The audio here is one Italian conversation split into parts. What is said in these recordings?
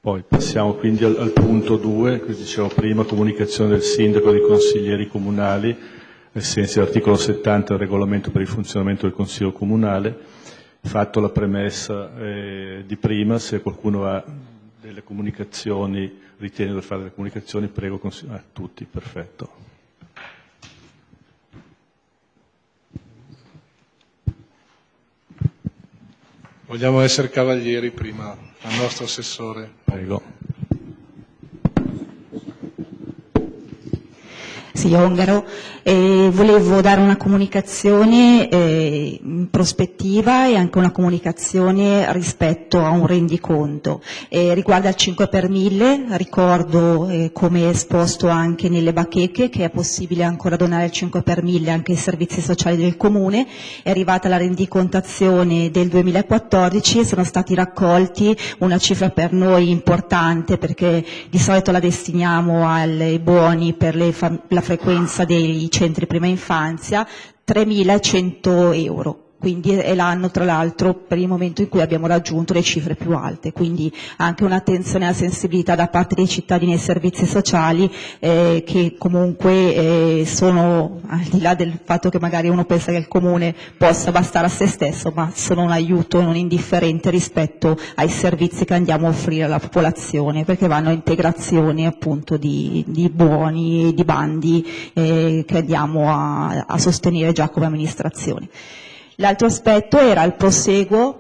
Poi passiamo quindi al punto 2, che dicevo prima, comunicazione del sindaco e dei consiglieri comunali, ai sensi dell'articolo 70 del regolamento per il funzionamento del Consiglio Comunale. Fatto la premessa di prima, se qualcuno ha delle comunicazioni, ritiene di fare delle comunicazioni, prego, tutti, perfetto. Vogliamo essere cavalieri prima al nostro assessore. Prego. Sì, Ongaro. Volevo dare una comunicazione in prospettiva e anche una comunicazione rispetto a un rendiconto. Riguarda il 5 per 1000, ricordo come esposto anche nelle bacheche che è possibile ancora donare il 5 per 1000 anche ai servizi sociali del Comune. È arrivata la rendicontazione del 2014 e sono stati raccolti una cifra per noi importante, perché di solito la destiniamo ai buoni per la frequenza dei centri prima infanzia, 3.100 euro. Quindi è l'anno, tra l'altro, per il momento in cui abbiamo raggiunto le cifre più alte. Quindi anche un'attenzione e una sensibilità da parte dei cittadini e servizi sociali che comunque sono, al di là del fatto che magari uno pensa che il Comune possa bastare a se stesso, ma sono un aiuto non indifferente rispetto ai servizi che andiamo a offrire alla popolazione, perché vanno a integrazione appunto di buoni e di bandi che andiamo a sostenere già come amministrazione. L'altro aspetto era il proseguo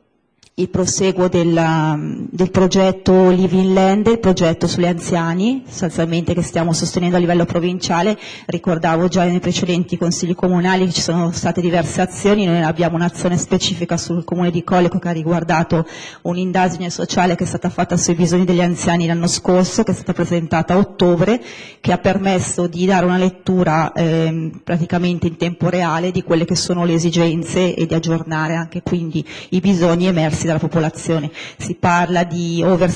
del progetto Living Land, il progetto sugli anziani, sostanzialmente che stiamo sostenendo a livello provinciale. Ricordavo già nei precedenti consigli comunali che ci sono state diverse azioni. Noi abbiamo un'azione specifica sul Comune di Colico che ha riguardato un'indagine sociale che è stata fatta sui bisogni degli anziani l'anno scorso, che è stata presentata a ottobre, che ha permesso di dare una lettura praticamente in tempo reale di quelle che sono le esigenze e di aggiornare anche quindi i bisogni emersi dalla popolazione. Si parla di over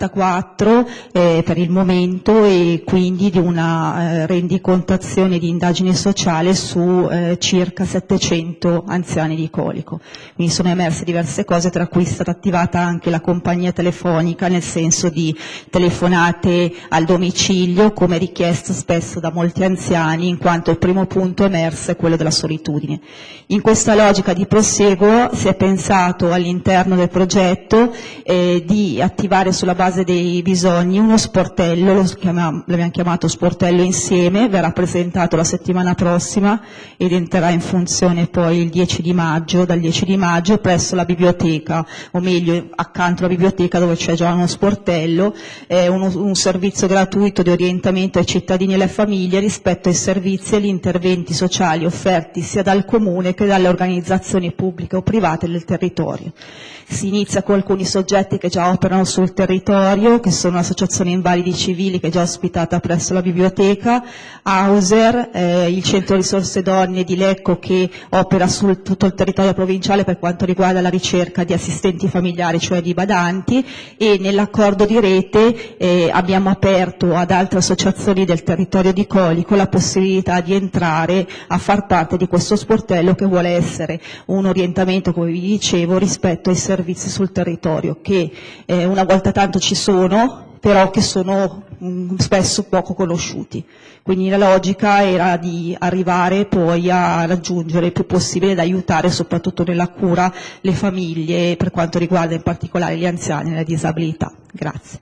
74 per il momento, e quindi di una rendicontazione di indagine sociale su circa 700 anziani di Colico. Quindi sono emerse diverse cose, tra cui è stata attivata anche la compagnia telefonica, nel senso di telefonate al domicilio come richiesto spesso da molti anziani, in quanto il primo punto emerso è quello della solitudine. In questa logica di proseguo si è pensato all'interno del progetto di attivare sulla base dei bisogni uno sportello, l'abbiamo chiamato sportello insieme, verrà presentato la settimana prossima ed entrerà in funzione poi il 10 di maggio, dal 10 di maggio presso la biblioteca, o meglio accanto alla biblioteca dove c'è già uno sportello, un servizio gratuito di orientamento ai cittadini e alle famiglie rispetto ai servizi e agli interventi sociali offerti sia dal Comune che dalle organizzazioni pubbliche o private del territorio. Si inizia con alcuni soggetti che già operano sul territorio, che sono l'Associazione Invalidi Civili, che è già ospitata presso la biblioteca, Auser, il Centro Risorse Donne di Lecco, che opera su tutto il territorio provinciale per quanto riguarda la ricerca di assistenti familiari, cioè di badanti, e nell'accordo di rete abbiamo aperto ad altre associazioni del territorio di Colico la possibilità di entrare a far parte di questo sportello, che vuole essere un orientamento, come vi dicevo, rispetto ai servizi sul territorio, che una volta tanto ci sono, però che sono spesso poco conosciuti. Quindi la logica era di arrivare poi a raggiungere il più possibile, ed aiutare soprattutto nella cura le famiglie, per quanto riguarda in particolare gli anziani e le disabilità. Grazie.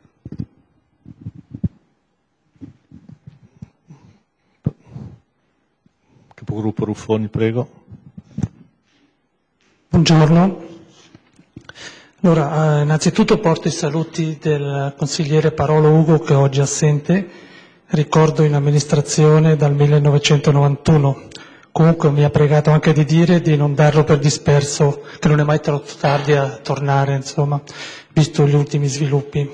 Capogruppo Ruffoni, prego. Buongiorno. Allora, innanzitutto porto i saluti del consigliere Parolo Ugo, che oggi è assente, ricordo in amministrazione dal 1991. Comunque mi ha pregato anche di dire di non darlo per disperso, che non è mai troppo tardi a tornare, insomma, visto gli ultimi sviluppi.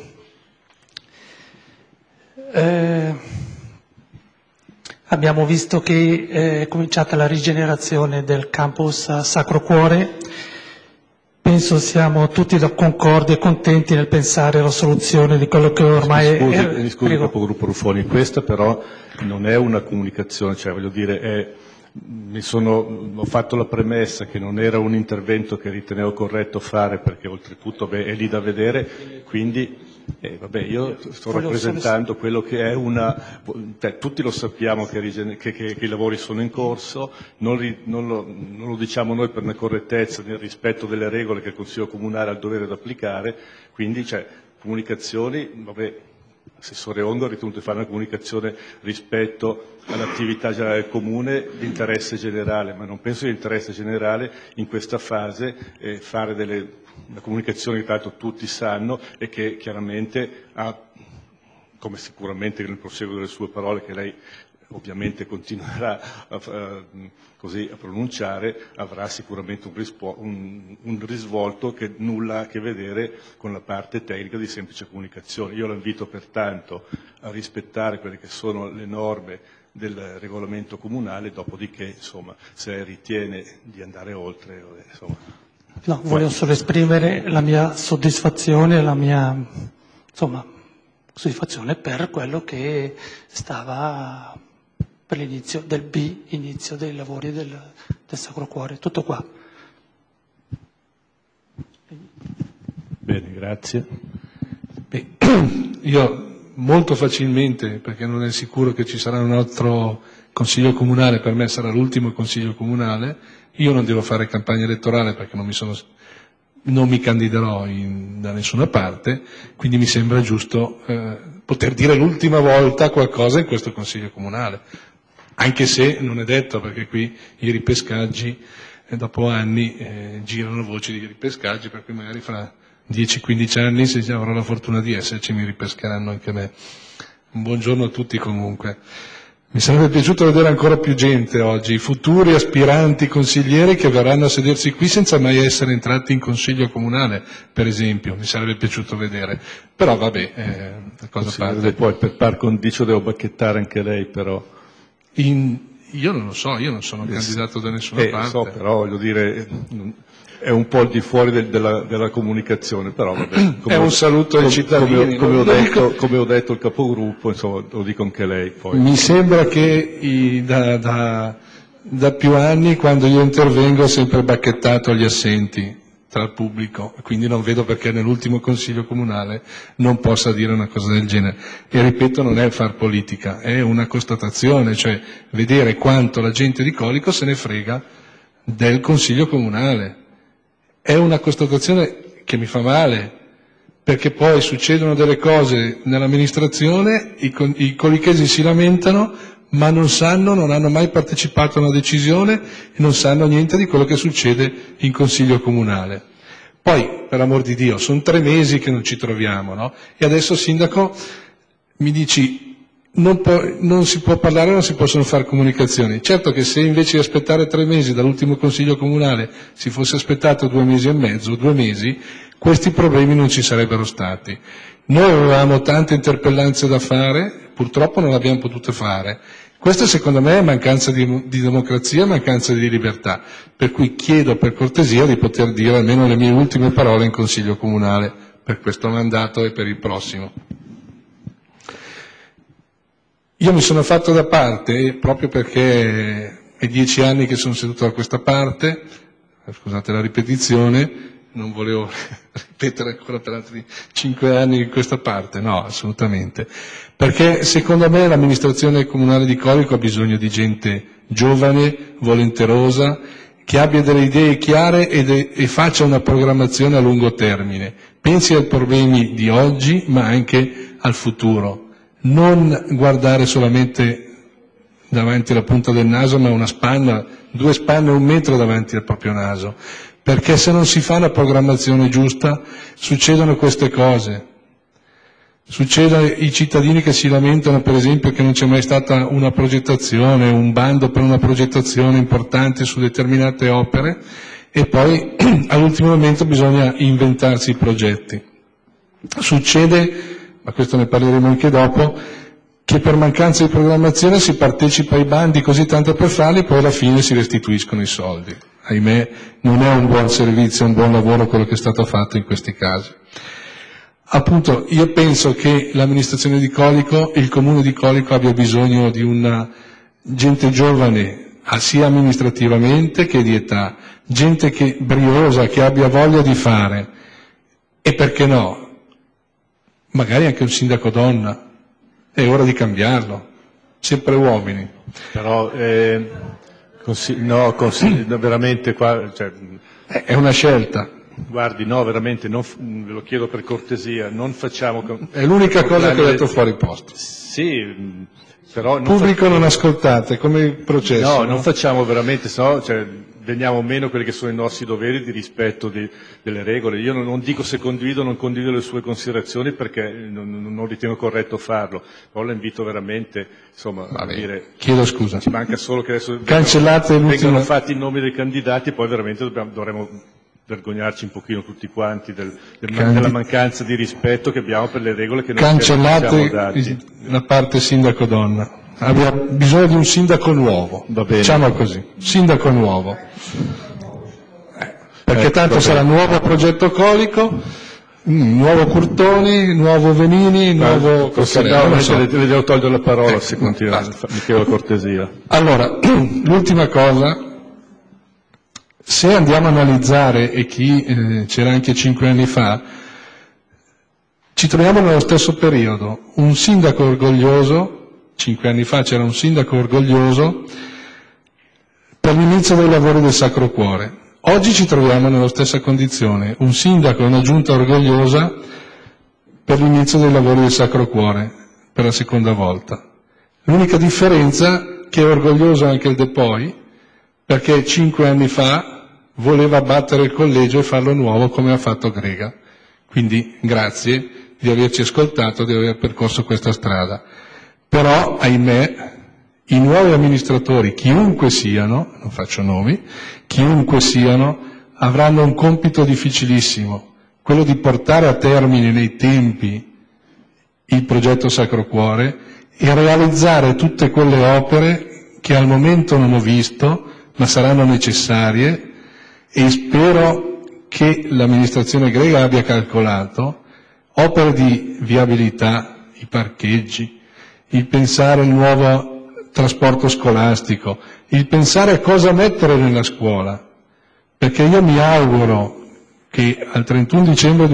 Abbiamo visto che è cominciata la rigenerazione del campus Sacro Cuore. Penso siamo tutti concordi e contenti nel pensare alla soluzione di quello che ormai Mi scusi, capogruppo Ruffoni, questa però non è una comunicazione, cioè voglio dire, è ho fatto la premessa che non era un intervento che ritenevo corretto fare, perché oltretutto è lì da vedere, quindi io sto rappresentando quello che è tutti lo sappiamo che i lavori sono in corso, non lo diciamo noi per una correttezza, nel rispetto delle regole che il Consiglio Comunale ha il dovere di applicare, quindi comunicazioni, Assessore Ongo ha ritenuto di fare una comunicazione rispetto all'attività generale del Comune di interesse generale, ma non penso di interesse generale in questa fase fare una comunicazione che tra l'altro tutti sanno e che chiaramente ha, come sicuramente nel proseguo delle sue parole che lei ovviamente continuerà a pronunciare, avrà sicuramente un risvolto che nulla ha a che vedere con la parte tecnica di semplice comunicazione. Io la invito pertanto a rispettare quelle che sono le norme del regolamento comunale, dopodiché se ritiene di andare oltre, No, voglio solo esprimere la mia soddisfazione, la mia soddisfazione per quello che stava per l'inizio del inizio dei lavori del Sacro Cuore. Tutto qua. Bene, grazie. Io molto facilmente, perché non è sicuro che ci sarà un altro Consiglio Comunale, per me sarà l'ultimo Consiglio Comunale, io non devo fare campagna elettorale perché non mi candiderò da nessuna parte, quindi mi sembra giusto poter dire l'ultima volta qualcosa in questo Consiglio Comunale, anche se non è detto, perché qui i ripescaggi dopo anni girano voci di ripescaggi, per cui magari fra 10-15 anni, se avrò la fortuna di esserci, mi ripescheranno anche me. Un buongiorno a tutti comunque. Mi sarebbe piaciuto vedere ancora più gente oggi, futuri aspiranti consiglieri che verranno a sedersi qui senza mai essere entrati in Consiglio Comunale, per esempio, mi sarebbe piaciuto vedere. Però vabbè, cosa parte. Poi per par condicio devo bacchettare anche lei, però. Io non lo so, io non sono candidato da nessuna parte. So, però voglio dire, è un po' al di fuori della comunicazione, però vabbè. È un saluto ai cittadini. Come ho detto il capogruppo, insomma, lo dico anche lei. Poi. Mi sembra che da più anni, quando io intervengo, ho sempre bacchettato gli assenti tra il pubblico, quindi non vedo perché nell'ultimo Consiglio Comunale non possa dire una cosa del genere. E ripeto, non è far politica, è una constatazione, cioè vedere quanto la gente di Colico se ne frega del Consiglio Comunale. È una constatazione che mi fa male, perché poi succedono delle cose nell'amministrazione, i colichesi si lamentano, ma non hanno mai partecipato a una decisione e non sanno niente di quello che succede in Consiglio Comunale. Poi, per amor di Dio, sono 3 mesi che non ci troviamo, no? E adesso, Sindaco, mi dici non si può parlare, non si possono fare comunicazioni. Certo che se invece di aspettare 3 mesi dall'ultimo Consiglio Comunale si fosse aspettato 2 mesi e mezzo, 2 mesi, questi problemi non ci sarebbero stati. Noi avevamo tante interpellanze da fare, purtroppo non le abbiamo potute fare. Questa secondo me è mancanza di democrazia, mancanza di libertà, per cui chiedo per cortesia di poter dire almeno le mie ultime parole in Consiglio Comunale per questo mandato e per il prossimo. Io mi sono fatto da parte proprio perché è 10 anni che sono seduto da questa parte, scusate la ripetizione, non volevo ripetere ancora per altri 5 anni in questa parte, no, assolutamente, perché secondo me l'amministrazione comunale di Colico ha bisogno di gente giovane, volenterosa, che abbia delle idee chiare e faccia una programmazione a lungo termine, pensi ai problemi di oggi ma anche al futuro. Non guardare solamente davanti alla punta del naso, ma una spanna, 2 spanne, 1 metro davanti al proprio naso, perché se non si fa una programmazione giusta succedono queste cose. Succedono i cittadini che si lamentano, per esempio, che non c'è mai stata una progettazione, un bando per una progettazione importante su determinate opere e poi all'ultimo momento bisogna inventarsi i progetti. Succede, ma questo ne parleremo anche dopo, che per mancanza di programmazione si partecipa ai bandi così tanto per farli e poi alla fine si restituiscono i soldi. Ahimè, non è un buon servizio, un buon lavoro quello che è stato fatto in questi casi. Appunto, io penso che l'amministrazione di Colico, il comune di Colico abbia bisogno di una gente giovane, sia amministrativamente che di età, gente che briosa, che abbia voglia di fare, e perché no, magari anche un sindaco donna, è ora di cambiarlo, sempre uomini. Però veramente qua, cioè, È una scelta. guardi, no, veramente, ve lo chiedo per cortesia, non facciamo... È l'unica cosa che ho detto fuori posto. Sì, però... Pubblico non ascoltate, come il processo. No, non facciamo veramente, sennò veniamo meno quelli che sono i nostri doveri di rispetto delle regole. Io non dico se condivido o non condivido le sue considerazioni perché non ritengo corretto farlo, però la invito veramente, insomma, a dire... Chiedo scusa. Ci manca solo che adesso Cancellate vengano fatti i nomi dei candidati e poi veramente dovremo vergognarci un pochino tutti quanti della mancanza di rispetto che abbiamo per le regole che noi siamo dati. Cancellate la parte sindaco donna. Abbiamo bisogno di un sindaco nuovo, Va bene. diciamo così, sindaco nuovo, perché tanto sarà nuovo progetto Colico, nuovo Curtoni, nuovo Venini, nuovo Coscarelli. No, le devo togliere la parola se continua, mi chiedo la cortesia. Allora, l'ultima cosa, se andiamo a analizzare, e chi c'era anche 5 anni fa, ci troviamo nello stesso periodo, un sindaco orgoglioso. 5 anni fa c'era un sindaco orgoglioso per l'inizio dei lavori del Sacro Cuore. Oggi ci troviamo nella stessa condizione, un sindaco e una giunta orgogliosa per l'inizio dei lavori del Sacro Cuore, per la seconda volta. L'unica differenza è che è orgoglioso anche il De Poi, perché 5 anni fa voleva abbattere il collegio e farlo nuovo come ha fatto Grega. Quindi grazie di averci ascoltato, di aver percorso questa strada. Però, ahimè, i nuovi amministratori, chiunque siano, non faccio nomi, chiunque siano, avranno un compito difficilissimo, quello di portare a termine nei tempi il progetto Sacro Cuore e realizzare tutte quelle opere che al momento non ho visto, ma saranno necessarie, e spero che l'amministrazione Grega abbia calcolato, opere di viabilità, i parcheggi, il pensare al nuovo trasporto scolastico, il pensare a cosa mettere nella scuola, perché io mi auguro che al 31 dicembre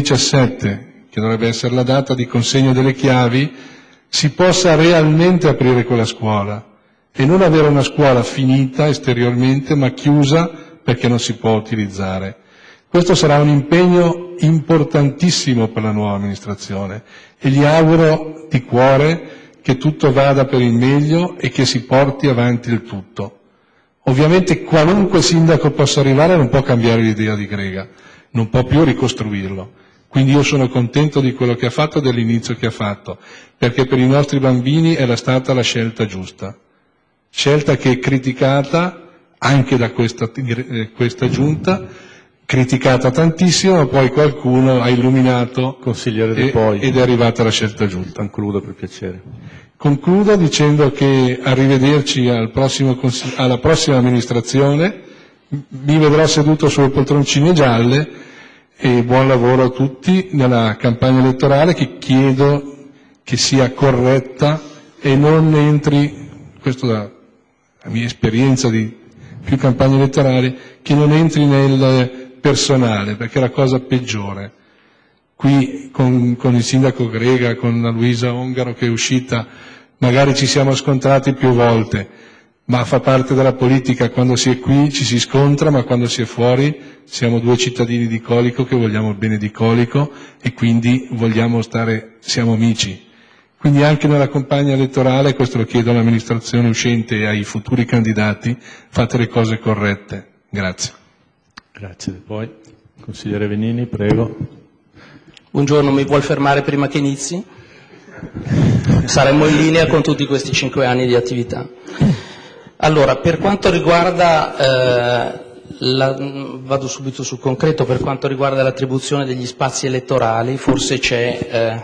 2017, che dovrebbe essere la data di consegna delle chiavi, si possa realmente aprire quella scuola e non avere una scuola finita esteriormente ma chiusa perché non si può utilizzare. Questo sarà un impegno importantissimo per la nuova amministrazione e gli auguro di cuore che tutto vada per il meglio e che si porti avanti il tutto. Ovviamente qualunque sindaco possa arrivare non può cambiare l'idea di Grega, non può più ricostruirlo. Quindi io sono contento di quello che ha fatto e dell'inizio che ha fatto, perché per i nostri bambini era stata la scelta giusta. Scelta che è criticata anche da questa giunta, criticata tantissimo, ma poi qualcuno ha illuminato Consigliere De Poi. ed è arrivata la scelta giusta. Concludo per piacere. Concludo dicendo che arrivederci alla prossima amministrazione, mi vedrò seduto sulle poltroncine gialle e buon lavoro a tutti nella campagna elettorale che chiedo che sia corretta e non entri, questo da mia esperienza di più campagne elettorali, che non entri nel personale, perché è la cosa peggiore. Qui con il sindaco Grega, con la Luisa Ongaro che è uscita, magari ci siamo scontrati più volte, ma fa parte della politica, quando si è qui ci si scontra, ma quando si è fuori siamo due cittadini di Colico che vogliamo il bene di Colico e quindi siamo amici. Quindi anche nella campagna elettorale, questo lo chiedo all'amministrazione uscente e ai futuri candidati, fate le cose corrette. Grazie. Grazie. Poi, consigliere Venini, prego. Buongiorno, mi vuol fermare prima che inizi? Saremmo in linea con tutti questi 5 anni di attività. Allora, per quanto riguarda, vado subito sul concreto, per quanto riguarda l'attribuzione degli spazi elettorali, forse c'è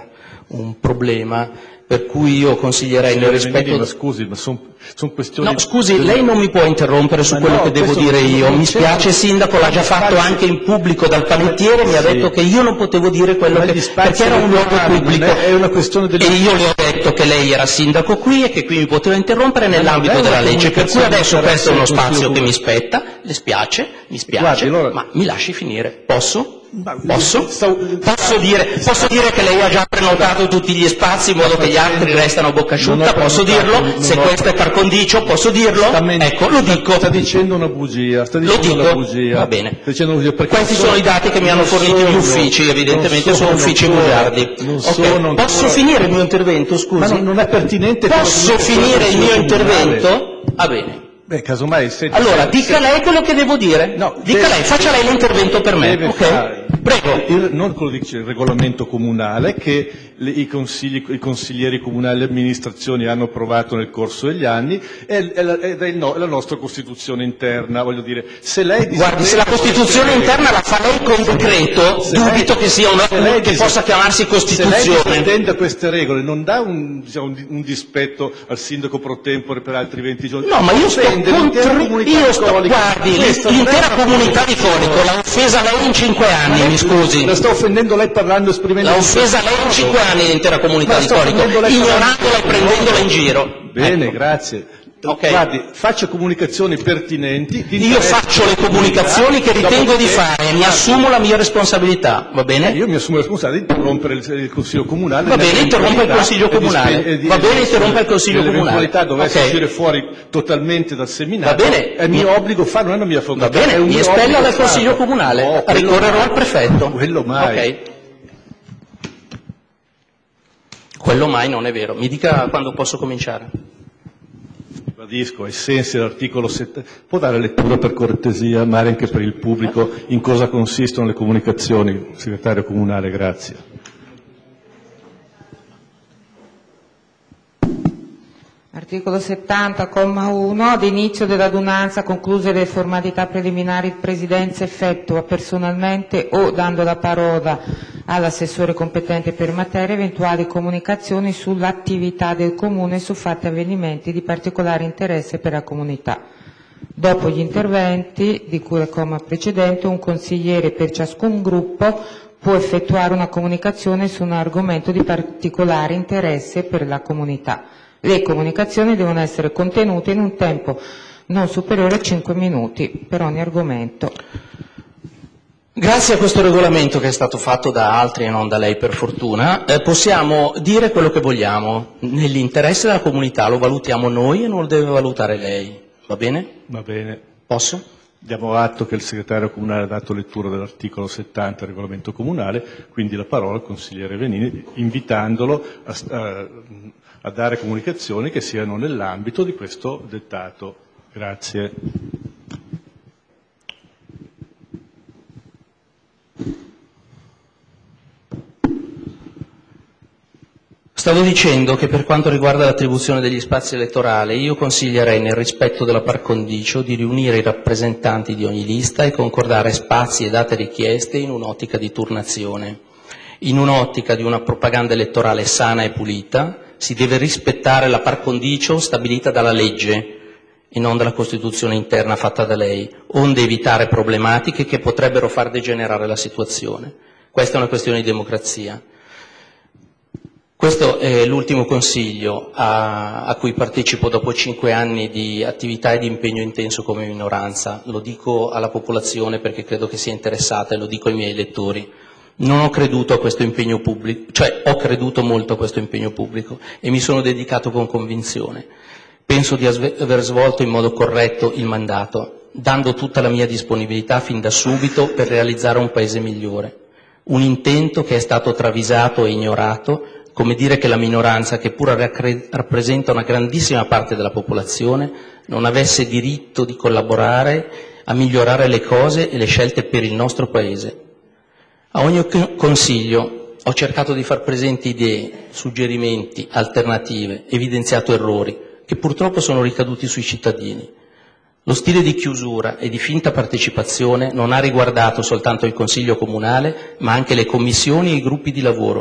un problema, per cui io consiglierei nel rispetto... Ma scusi, ma sono questioni... No, scusi, lei non mi può interrompere su quello che devo dire io. Mi spiace, Sindaco, l'ha già fatto anche in pubblico dal panettiere, mi ha detto che io non potevo dire quello che... perché era un luogo pubblico. È una questione E io le ho detto che lei era Sindaco qui e che qui mi poteva interrompere nell'ambito della legge, per cui adesso questo è uno spazio che mi spetta, le spiace, mi spiace, Guardi, allora... ma mi lasci finire, posso? Posso dire che lei ha già prenotato tutti gli spazi in modo che gli altri restano a bocca asciutta? Posso dirlo? Se questo è par condicio, posso dirlo? Ecco, lo dico. Sta dicendo una bugia. Lo dico. Va bene. Questi sono i dati che mi hanno fornito gli uffici, evidentemente sono uffici bugiardi. Posso finire il mio intervento, scusi? Ma non è pertinente. Posso finire il mio intervento? Va bene. Beh, casomai... Allora, dica lei quello che devo dire. No, dica lei, faccia lei l'intervento per me. Ok? Prego. Non quello che dice il regolamento comunale, che i consiglieri comunali e le amministrazioni hanno approvato nel corso degli anni, ed è la nostra Costituzione interna, voglio dire. Se lei guardi, se la Costituzione interna la fa lei con decreto, dubito che sia una che possa chiamarsi Costituzione. Se lei difende queste regole, non dà un dispetto al sindaco pro tempore per altri 20 giorni? No, ma io guardi, l'intera comunità di Colico l'ha offesa lei in 5 anni, mi scusi. La sta offendendo lei parlando, esprimendo... L'ha offesa lei in 5 anni l'intera comunità di Colico, ignorandola e prendendola in giro. Bene, ecco. Grazie. Okay. Guardi, faccia comunicazioni pertinenti. Io faccio le comunicazioni che ritengo di fare e mi assumo la mia responsabilità, va bene? Io mi assumo la responsabilità di interrompere il Consiglio Comunale. Va bene, interrompa il Consiglio Comunale. Va bene, interrompa il Consiglio Comunale. Se dovesse uscire fuori totalmente dal seminario, va bene. È mio obbligo farlo, non è una mia fondazione. Va bene, mi espella dal Consiglio Comunale, ricorrerò al prefetto. Quello mai. Ok. Quello mai non è vero. Mi dica quando posso cominciare. Ribadisco, ai sensi dell'articolo 7, può dare lettura per cortesia, ma anche per il pubblico, in cosa consistono le comunicazioni, segretario comunale, grazie. Articolo 70, comma 1, ad inizio dell'adunanza, concluse le formalità preliminari, il Presidenza effettua personalmente o dando la parola all'assessore competente per materia eventuali comunicazioni sull'attività del Comune e su fatti e avvenimenti di particolare interesse per la comunità. Dopo gli interventi di cui al comma precedente, un consigliere per ciascun gruppo può effettuare una comunicazione su un argomento di particolare interesse per la comunità. Le comunicazioni devono essere contenute in un tempo non superiore a 5 minuti per ogni argomento. Grazie a questo regolamento che è stato fatto da altri e non da lei per fortuna, possiamo dire quello che vogliamo. Nell'interesse della comunità lo valutiamo noi e non lo deve valutare lei. Va bene? Va bene. Posso? Diamo atto che il segretario comunale ha dato lettura dell'articolo 70 del regolamento comunale, quindi la parola al consigliere Venini, invitandolo a dare comunicazioni che siano nell'ambito di questo dettato. Grazie. Stavo dicendo che per quanto riguarda l'attribuzione degli spazi elettorali, io consiglierei, nel rispetto della par condicio, di riunire i rappresentanti di ogni lista e concordare spazi e date richieste in un'ottica di turnazione. In un'ottica di una propaganda elettorale sana e pulita, si deve rispettare la par condicio stabilita dalla legge e non dalla Costituzione interna fatta da lei, onde evitare problematiche che potrebbero far degenerare la situazione. Questa è una questione di democrazia. Questo è l'ultimo consiglio a cui partecipo dopo 5 anni di attività e di impegno intenso come minoranza. Lo dico alla popolazione perché credo che sia interessata e lo dico ai miei elettori. Non ho creduto a questo impegno pubblico, cioè ho creduto molto a questo impegno pubblico e mi sono dedicato con convinzione. Penso di aver svolto in modo corretto il mandato, dando tutta la mia disponibilità fin da subito per realizzare un paese migliore. Un intento che è stato travisato e ignorato, come dire che la minoranza, che pure rappresenta una grandissima parte della popolazione, non avesse diritto di collaborare a migliorare le cose e le scelte per il nostro Paese. A ogni consiglio ho cercato di far presenti idee, suggerimenti, alternative, evidenziato errori, che purtroppo sono ricaduti sui cittadini. Lo stile di chiusura e di finta partecipazione non ha riguardato soltanto il Consiglio Comunale, ma anche le commissioni e i gruppi di lavoro,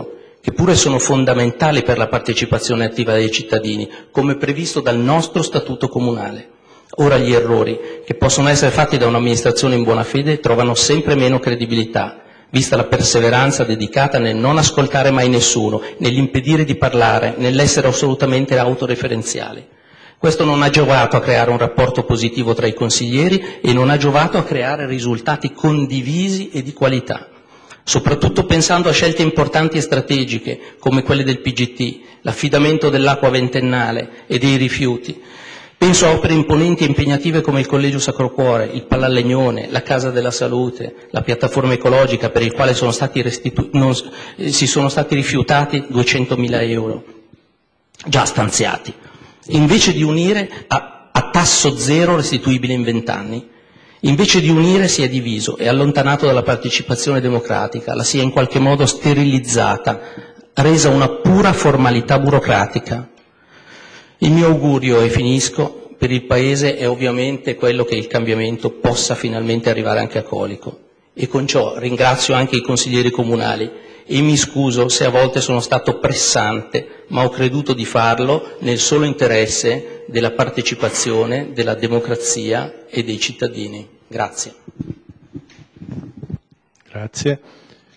che pure sono fondamentali per la partecipazione attiva dei cittadini, come previsto dal nostro Statuto comunale. Ora gli errori, che possono essere fatti da un'amministrazione in buona fede, trovano sempre meno credibilità, vista la perseveranza dedicata nel non ascoltare mai nessuno, nell'impedire di parlare, nell'essere assolutamente autoreferenziali. Questo non ha giovato a creare un rapporto positivo tra i consiglieri e non ha giovato a creare risultati condivisi e di qualità, soprattutto pensando a scelte importanti e strategiche come quelle del PGT, l'affidamento dell'acqua ventennale e dei rifiuti. Penso a opere imponenti e impegnative come il Collegio Sacro Cuore, il Palalegnone, la Casa della Salute, la piattaforma ecologica per il quale si sono stati rifiutati 200.000 euro già stanziati. Invece di unire a tasso zero restituibile in 20 anni, invece di unire si è diviso e allontanato dalla partecipazione democratica, la si è in qualche modo sterilizzata, resa una pura formalità burocratica. Il mio augurio, e finisco, per il Paese è ovviamente quello che il cambiamento possa finalmente arrivare anche a Colico. E con ciò ringrazio anche i consiglieri comunali e mi scuso se a volte sono stato pressante, ma ho creduto di farlo nel solo interesse della partecipazione, della democrazia e dei cittadini. Grazie. Grazie.